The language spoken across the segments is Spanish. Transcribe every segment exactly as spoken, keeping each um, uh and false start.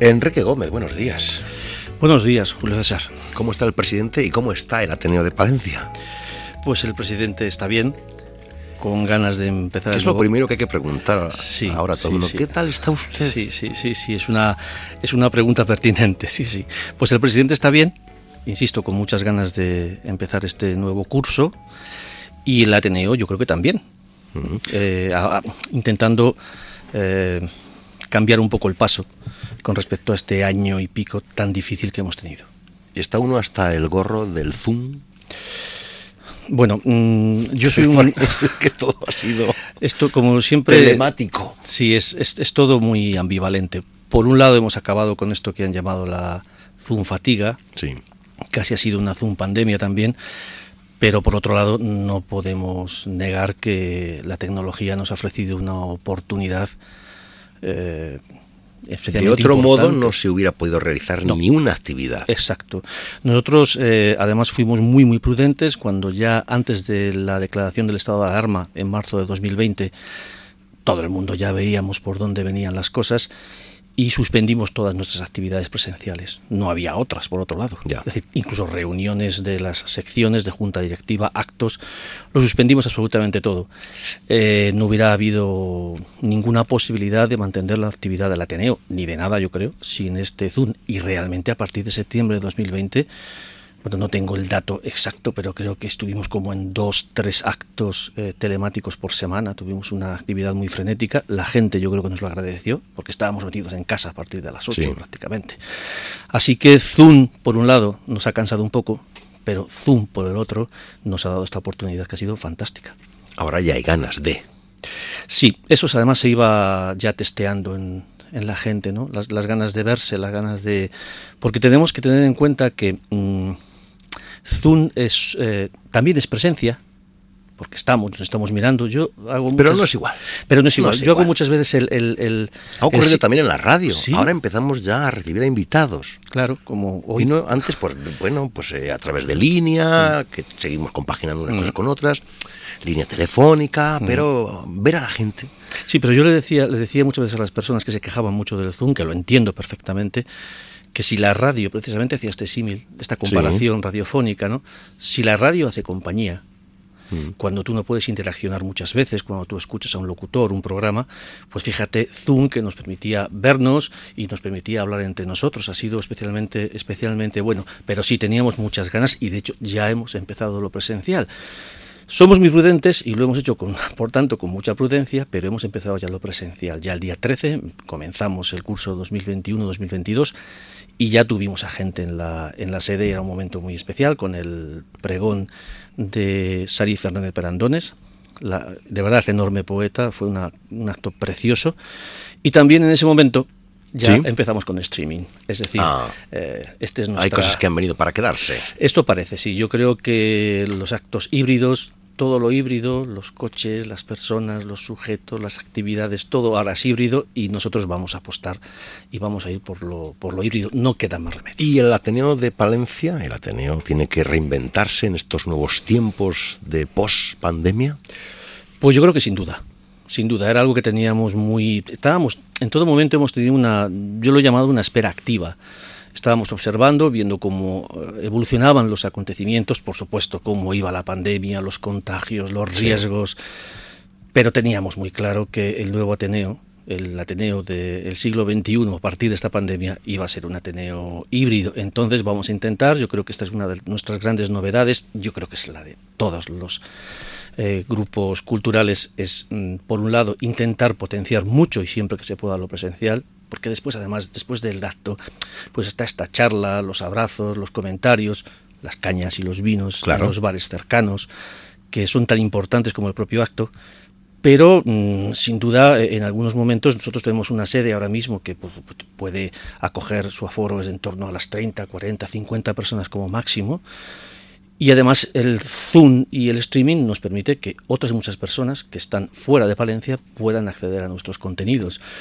Enrique Gómez, buenos días. Buenos días, Julio César. ¿Cómo está el presidente y cómo está el Ateneo de Palencia? Pues el presidente está bien, con ganas de empezar. ¿Qué es nuevo... lo primero que hay que preguntar sí, ahora a todo el sí, mundo? sí. ¿Qué tal está usted? Sí, sí, sí, sí, es una, es una pregunta pertinente, sí, sí. Pues el presidente está bien, insisto, con muchas ganas de empezar este nuevo curso, y el Ateneo yo creo que también, uh-huh. eh, a, a, intentando eh, cambiar un poco el paso con respecto a este año y pico tan difícil que hemos tenido. ¿Y está uno hasta el gorro del Zoom? Bueno, mmm, yo soy un... que todo ha sido... Esto, como siempre... telemático. Sí, es, es, es todo muy ambivalente. Por un lado hemos acabado con esto que han llamado la Zoom fatiga, sí. Casi ha sido una Zoom pandemia también, pero por otro lado no podemos negar que la tecnología nos ha ofrecido una oportunidad eh, de otro modo no se hubiera podido realizar no. ni una actividad. Exacto. Nosotros eh, además fuimos muy muy prudentes cuando ya antes de la declaración del estado de alarma en marzo de dos mil veinte todo el mundo ya veíamos por dónde venían las cosas y suspendimos todas nuestras actividades presenciales. No había otras, por otro lado. Ya. Es decir, incluso reuniones de las secciones de junta directiva, actos, lo suspendimos absolutamente todo. Eh, no hubiera habido ninguna posibilidad de mantener la actividad del Ateneo, ni de nada, yo creo, sin este Zoom. Y realmente a partir de septiembre de dos mil veinte, bueno, no tengo el dato exacto, pero creo que estuvimos como en dos, tres actos eh, telemáticos por semana. Tuvimos una actividad muy frenética. La gente yo creo que nos lo agradeció, porque estábamos metidos en casa a partir de las ocho sí. prácticamente. Así que Zoom, por un lado, nos ha cansado un poco, pero Zoom, por el otro, nos ha dado esta oportunidad que ha sido fantástica. Ahora ya hay ganas de... Sí, eso además se iba ya testeando en... en la gente, ¿no? Las, las ganas de verse, las ganas de... Porque tenemos que tener en cuenta que mmm, Zoom es, eh, también es presencia, porque estamos, nos estamos mirando. Yo hago muchas... Pero no es igual. Pero no es igual. No es Yo igual. hago muchas veces el... el, el ha ocurrido el... también en la radio. ¿Sí? Ahora empezamos ya a recibir a invitados. Claro, como hoy. Y no, antes, pues bueno, pues eh, a través de línea, mm. que seguimos compaginando unas mm. cosas con otras, línea telefónica, mm. pero ver a la gente... Sí, pero yo le decía, le decía muchas veces a las personas que se quejaban mucho del Zoom, que lo entiendo perfectamente, que si la radio, precisamente hacía este símil, esta comparación sí. radiofónica, ¿no? Si la radio hace compañía, mm. cuando tú no puedes interaccionar muchas veces, cuando tú escuchas a un locutor, un programa, pues fíjate, Zoom, que nos permitía vernos y nos permitía hablar entre nosotros, ha sido especialmente, especialmente bueno, pero sí teníamos muchas ganas y de hecho ya hemos empezado lo presencial. Somos muy prudentes y lo hemos hecho, con, por tanto, con mucha prudencia, pero hemos empezado ya lo presencial. Ya el día trece comenzamos el curso dos mil veintiuno dos mil veintidós y ya tuvimos a gente en la, en la sede. Era un momento muy especial con el pregón de Sari Fernández Perandones, la, de verdad enorme poeta, fue una, un acto precioso. Y también en ese momento ya ¿Sí? empezamos con streaming, es decir, ah, eh, este es nuestra... hay cosas que han venido para quedarse. Esto parece, sí. Yo creo que los actos híbridos, todo lo híbrido, los coches, las personas, los sujetos, las actividades, todo ahora es híbrido y nosotros vamos a apostar y vamos a ir por lo, por lo híbrido. No queda más remedio. ¿Y el Ateneo de Palencia, el Ateneo tiene que reinventarse en estos nuevos tiempos de post-pandemia? Pues yo creo que sin duda. Sin duda, era algo que teníamos muy... Estábamos, en todo momento hemos tenido una... Yo lo he llamado una espera activa. Estábamos observando, viendo cómo evolucionaban los acontecimientos, por supuesto, cómo iba la pandemia, los contagios, los riesgos, sí. pero teníamos muy claro que el nuevo Ateneo, el Ateneo del siglo veintiuno, a partir de esta pandemia, iba a ser un Ateneo híbrido. Entonces vamos a intentar, yo creo que esta es una de nuestras grandes novedades, yo creo que es la de todos los... Eh, grupos culturales, es mm, por un lado intentar potenciar mucho y siempre que se pueda lo presencial, porque después además después del acto pues está esta charla, los abrazos, los comentarios, las cañas y los vinos claro. en los bares cercanos que son tan importantes como el propio acto, pero mmm, sin duda en algunos momentos nosotros tenemos una sede ahora mismo que pues, puede acoger su aforo es en torno a las treinta, cuarenta, cincuenta personas como máximo. Y además el Zoom y el streaming nos permite que otras muchas personas que están fuera de Palencia puedan acceder a nuestros contenidos.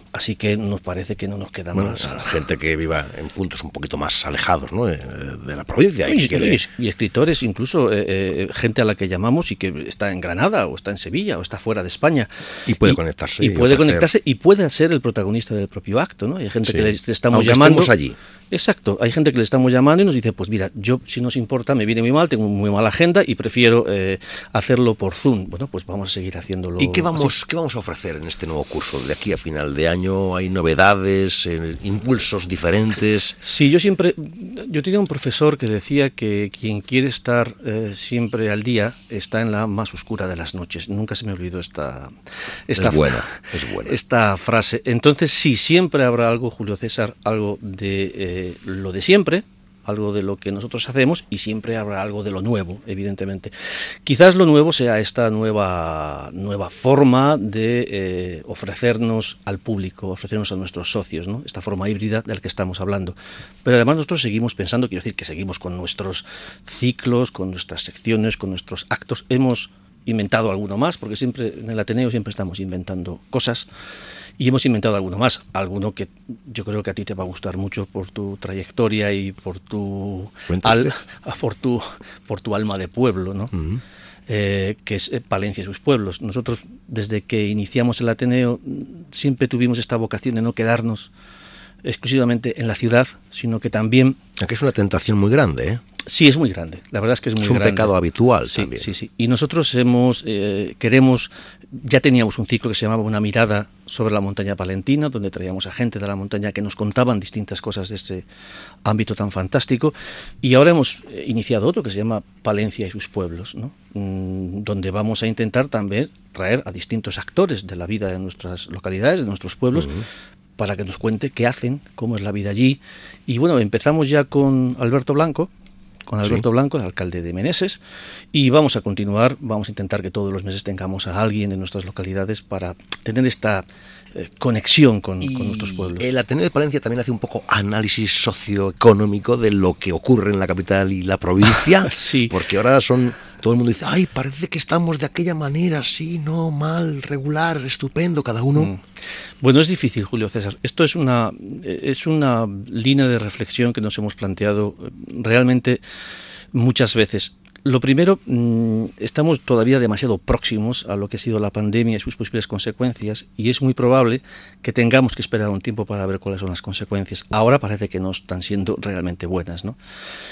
Así que nos parece que no nos queda bueno, más. Gente que viva en puntos un poquito más alejados, ¿no?, de, de la provincia. Y, y, quiere... y, y escritores, incluso eh, eh, gente a la que llamamos y que está en Granada o está en Sevilla o está fuera de España. Y puede y, conectarse. Y, y puede ofrecer... conectarse y puede ser el protagonista del propio acto, ¿no? Hay gente sí. que le estamos Aunque llamando. allí. Exacto, hay gente que le estamos llamando y nos dice, pues mira, yo si nos importa me viene muy mal, tengo muy mala agenda y prefiero eh, hacerlo por Zoom. Bueno, pues vamos a seguir haciéndolo. ¿Y qué vamos, qué vamos a ofrecer en este nuevo curso? De aquí a final de año hay novedades, eh, impulsos diferentes. Sí, yo siempre, yo tenía un profesor que decía que quien quiere estar eh, siempre al día está en la más oscura de las noches. Nunca se me olvidó esta, esta, es buena, es buena. esta frase. Entonces sí, siempre habrá algo, Julio César, algo de eh, lo de siempre, algo de lo que nosotros hacemos, y siempre habrá algo de lo nuevo, evidentemente. Quizás lo nuevo sea esta nueva, nueva forma de eh, ofrecernos al público, ofrecernos a nuestros socios, ¿no? Esta forma híbrida de la que estamos hablando. Pero además nosotros seguimos pensando, quiero decir que seguimos con nuestros ciclos, con nuestras secciones, con nuestros actos. Hemos inventado alguno más, porque siempre en el Ateneo siempre estamos inventando cosas. Y hemos inventado alguno más, alguno que yo creo que a ti te va a gustar mucho por tu trayectoria y por tu al, por tu por tu alma de pueblo, ¿no? Uh-huh. eh, que es Palencia y sus pueblos. Nosotros, desde que iniciamos el Ateneo, siempre tuvimos esta vocación de no quedarnos exclusivamente en la ciudad, sino que también... Aquí es una tentación muy grande, ¿eh? Sí, es muy grande, la verdad es que es muy grande. Es un pecado habitual sí, también. Sí, sí, y nosotros hemos, eh, queremos, ya teníamos un ciclo que se llamaba Una mirada sobre la montaña palentina, donde traíamos a gente de la montaña que nos contaban distintas cosas de este ámbito tan fantástico, y ahora hemos iniciado otro que se llama Palencia y sus pueblos, ¿no? Mm, donde vamos a intentar también traer a distintos actores de la vida de nuestras localidades, de nuestros pueblos, uh-huh. para que nos cuente qué hacen, cómo es la vida allí. Y bueno, empezamos ya con Alberto Blanco, con Alberto sí. Blanco, el alcalde de Meneses, y vamos a continuar, vamos a intentar que todos los meses tengamos a alguien en nuestras localidades para tener esta eh, conexión con, con nuestros pueblos. El Ateneo de Palencia también hace un poco análisis socioeconómico de lo que ocurre en la capital y la provincia, sí. porque ahora son... Todo el mundo dice, ay, parece que estamos de aquella manera, sí, no, mal, regular, estupendo, cada uno. Mm. Bueno, es difícil, Julio César. Esto es una, es una línea de reflexión que nos hemos planteado realmente muchas veces. Lo primero, mmm, estamos todavía demasiado próximos a lo que ha sido la pandemia y sus posibles consecuencias, y es muy probable que tengamos que esperar un tiempo para ver cuáles son las consecuencias. Ahora parece que no están siendo realmente buenas, ¿no?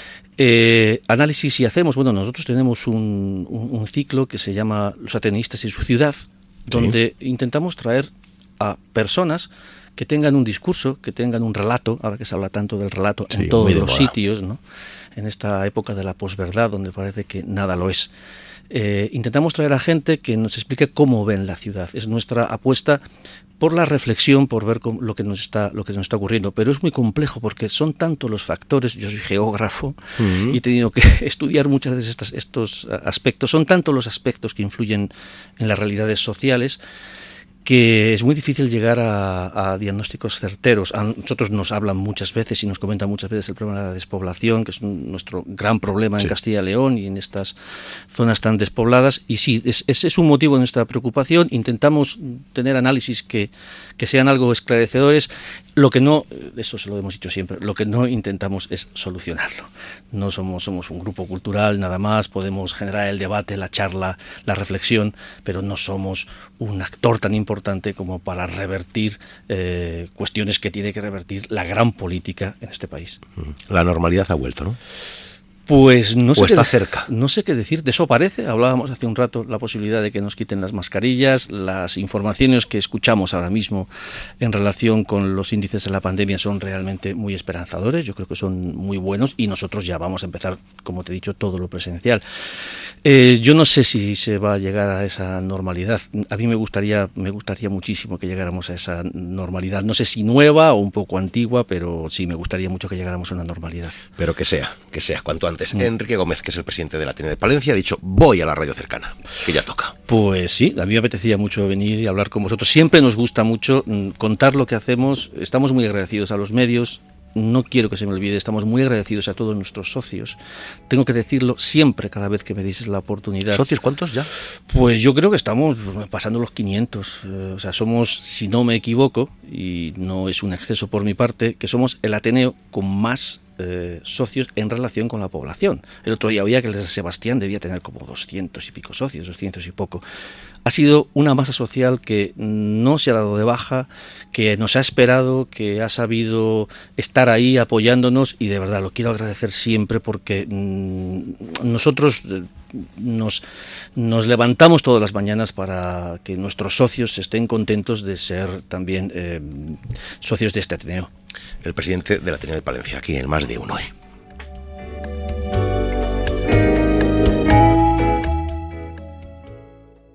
Eh, análisis si hacemos, bueno, nosotros tenemos un, un, un ciclo que se llama Los Ateneístas en su ciudad, donde sí. intentamos traer a personas que tengan un discurso, que tengan un relato, ahora que se habla tanto del relato sí, en todos los sitios, ¿no? En esta época de la posverdad, donde parece que nada lo es. Eh, intentamos traer a gente que nos explique cómo ven la ciudad. Es nuestra apuesta por la reflexión, por ver cómo, lo que nos está lo que nos está ocurriendo, pero es muy complejo porque son tantos los factores. Yo soy geógrafo uh-huh. y he tenido que estudiar muchas veces estos, estos aspectos. Son tantos los aspectos que influyen en las realidades sociales que es muy difícil llegar a, a diagnósticos certeros. A nosotros nos hablan muchas veces y nos comentan muchas veces el problema de la despoblación, que es un, nuestro gran problema sí. en Castilla y León y en estas zonas tan despobladas. Y sí, es, ese es un motivo de nuestra preocupación. Intentamos tener análisis que, que sean algo esclarecedores. Lo que no, eso se lo hemos dicho siempre, lo que no intentamos es solucionarlo. No somos, somos un grupo cultural, nada más, podemos generar el debate, la charla, la reflexión, pero no somos un actor tan importante como para revertir eh, cuestiones que tiene que revertir la gran política en este país. La normalidad ha vuelto, ¿no? Pues no sé, o está qué, cerca. no sé qué decir, de eso parece. Hablábamos hace un rato la posibilidad de que nos quiten las mascarillas. Las informaciones que escuchamos ahora mismo en relación con los índices de la pandemia son realmente muy esperanzadores. Yo creo que son muy buenos y nosotros ya vamos a empezar, como te he dicho, todo lo presencial. Eh, yo no sé si se va a llegar a esa normalidad. A mí me gustaría, me gustaría muchísimo que llegáramos a esa normalidad. No sé si nueva o un poco antigua, pero sí me gustaría mucho que llegáramos a una normalidad. Pero que sea, que sea cuanto antes. Enrique Gómez, que es el presidente del Ateneo de Palencia, ha dicho, voy a la radio cercana, que ya toca. Pues sí, a mí me apetecía mucho venir y hablar con vosotros. Siempre nos gusta mucho contar lo que hacemos. Estamos muy agradecidos a los medios. no quiero que se me olvide, estamos muy agradecidos a todos nuestros socios. Tengo que decirlo siempre, cada vez que me dices la oportunidad. ¿Socios cuántos ya? Pues yo creo que estamos pasando los quinientos. Eh, o sea, somos, si no me equivoco, y no es un exceso por mi parte, que somos el Ateneo con más eh, socios en relación con la población. El otro día oía que el de Sebastián debía tener como doscientos y pico socios, doscientos y poco. Ha sido una masa social que no se ha dado de baja, que nos ha esperado, que ha sabido estar ahí apoyándonos, y de verdad lo quiero agradecer siempre, porque mmm, nosotros nos, nos levantamos todas las mañanas para que nuestros socios estén contentos de ser también eh, socios de este Ateneo. El presidente del Ateneo de Palencia, aquí en Más de Uno Hoy.